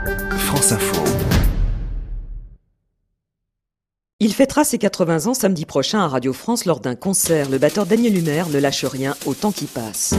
France Info. Il fêtera ses 80 ans samedi prochain à Radio France lors d'un concert. Le batteur Daniel Humer ne lâche rien au temps qui passe.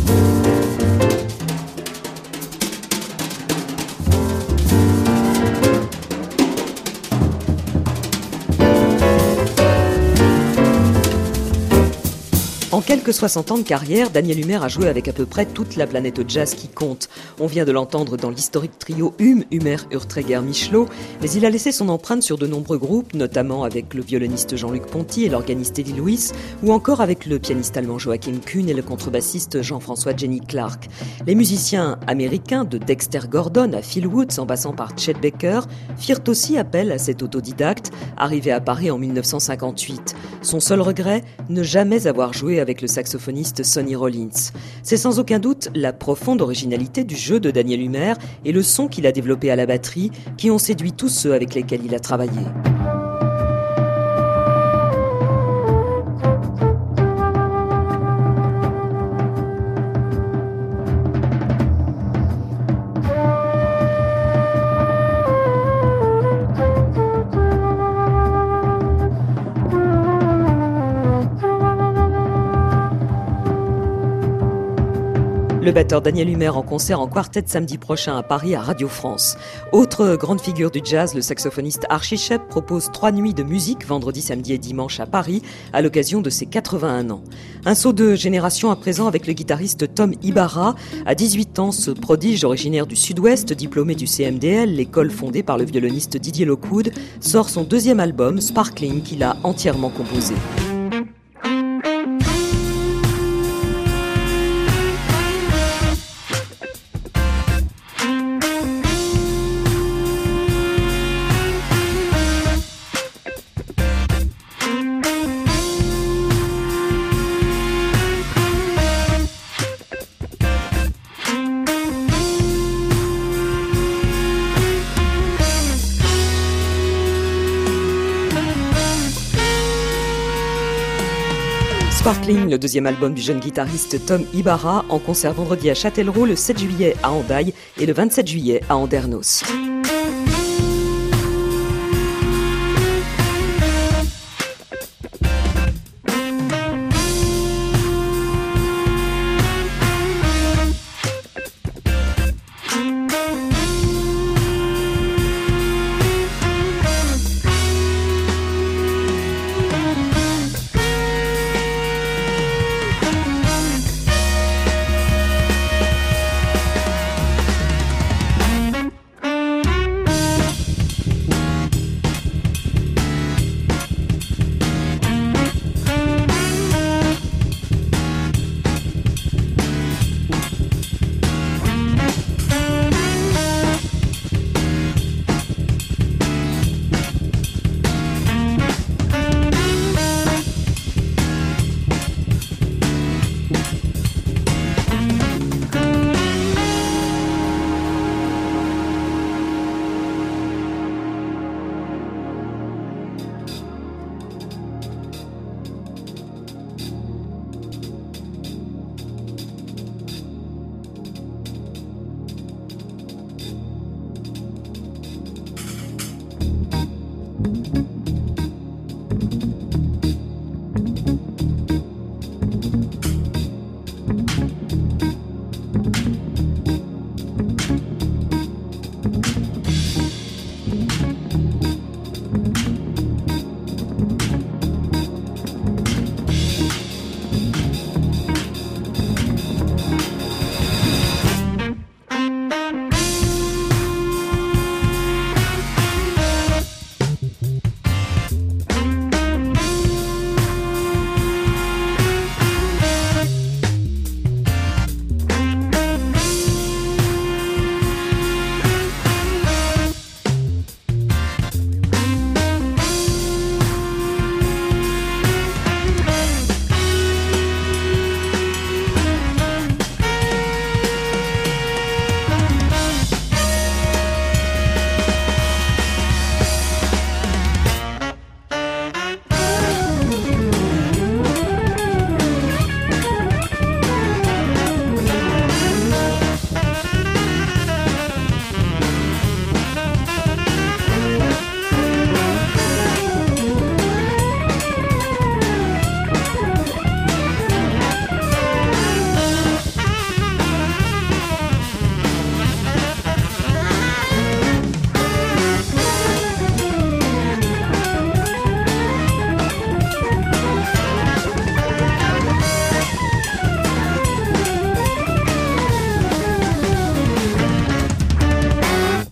En quelques 60 ans de carrière, Daniel Humer a joué avec à peu près toute la planète jazz qui compte. On vient de l'entendre dans l'historique trio Humer, Urtreger, Michelot, mais il a laissé son empreinte sur de nombreux groupes, notamment avec le violoniste Jean-Luc Ponty et l'organiste Eddie Lewis, ou encore avec le pianiste allemand Joachim Kuhn et le contrebassiste Jean-François Jenny Clark. Les musiciens américains, de Dexter Gordon à Phil Woods en passant par Chet Baker, firent aussi appel à cet autodidacte, arrivé à Paris en 1958. Son seul regret, ne jamais avoir joué avec le saxophoniste Sonny Rollins. C'est sans aucun doute la profonde originalité du jeu de Daniel Humer et le son qu'il a développé à la batterie qui ont séduit tous ceux avec lesquels il a travaillé. Le batteur Daniel Humer en concert en quartet samedi prochain à Paris à Radio France. Autre grande figure du jazz, le saxophoniste Archie Shepp propose 3 nuits de musique vendredi, samedi et dimanche à Paris à l'occasion de ses 81 ans. Un saut de génération à présent avec le guitariste Tom Ibarra. À 18 ans, ce prodige originaire du Sud-Ouest, diplômé du CMDL, l'école fondée par le violoniste Didier Lockwood, sort son deuxième album, Sparkling, qu'il a entièrement composé. Sparkling, le deuxième album du jeune guitariste Tom Ibarra, en concert vendredi à Châtellerault, le 7 juillet à Hendaye et le 27 juillet à Andernos.